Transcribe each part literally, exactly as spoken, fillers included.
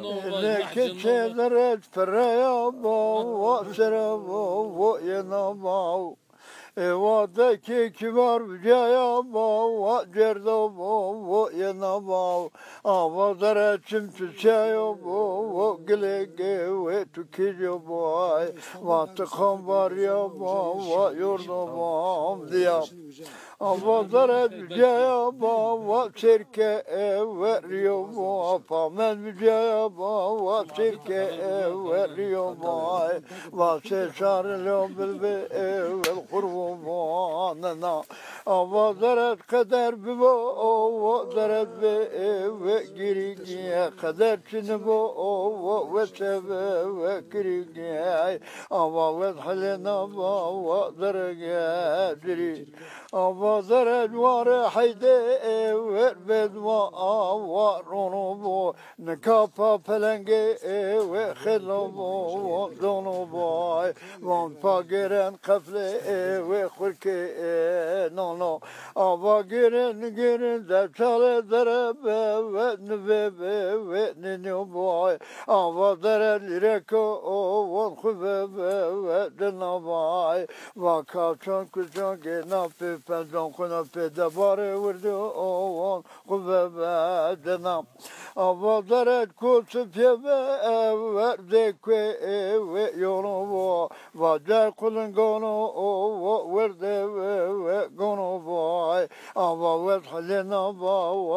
لك شذرت فريابا وسربا وينبا وادكي كبار بجايبا وجردبا وينبا أبادرت شمتشايبا وقلقي وتكيجبا واتخمبار يابا ويردبا دياب أبادرت بجايبا وشركة وريوبا فمن بجايبا وشركة وريوبا وششار لهم بالبئ والقرباننا أبادرت قدر ببا وادرت بقريقيا قدر شنبا وشبا وقريقيا أبادرت حلنا وادرت دري أبادرت وارحيدي وربد وارونبو نكافا فلنجي وخلبو ودونبو وانفاقرن قفلي وخلكي نونو أبا جرن جرن دبشال درب ونبب وننبو أبا درب لركو ونخبب ودنبو وكاشان كشان جنا في فنجان كنا في دبار وردو ونخبب ودنب أبا درب كوس في وردك ويونبو وجر كلن غونو ورده غونو باي أبا وحلنا با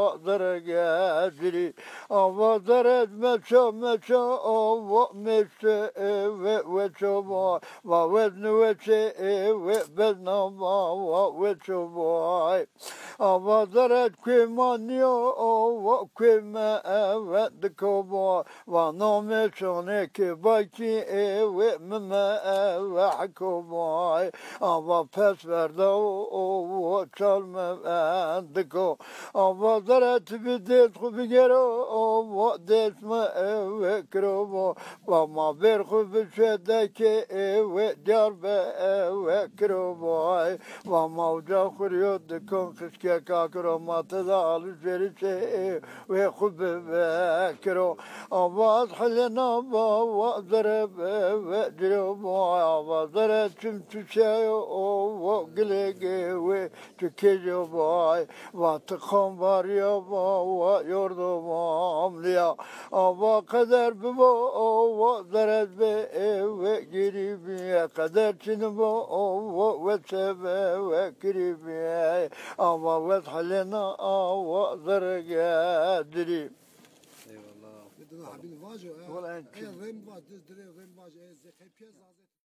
ودرجة دري أبا درج مشى مشى أبا مشى وشى با وودن وشى وبدنا با وشى باي أبا درج كمانيو وكما ودكوا با ونامشونك باكي ومما وحكوا باي أبا pes verdi o çalma endiko ama zarat bidet kubi gero o desme ve krobo ama bir kubi şedeki ve darbe ve krobo ama uca kuruyor dikon kışke kakromatı da alışverişe ve kubi ve kro ama azhalena ve zarab ve drobo ama zarat tümtüşe وقلقي وتكيجو باي واتقوم باريو با ويردو بامليا أبا قدر ببا وضرد بي وقريبي قدر تنبا وتسبا وقريبي أبا وتحلنا وضرق دري Eyvallah.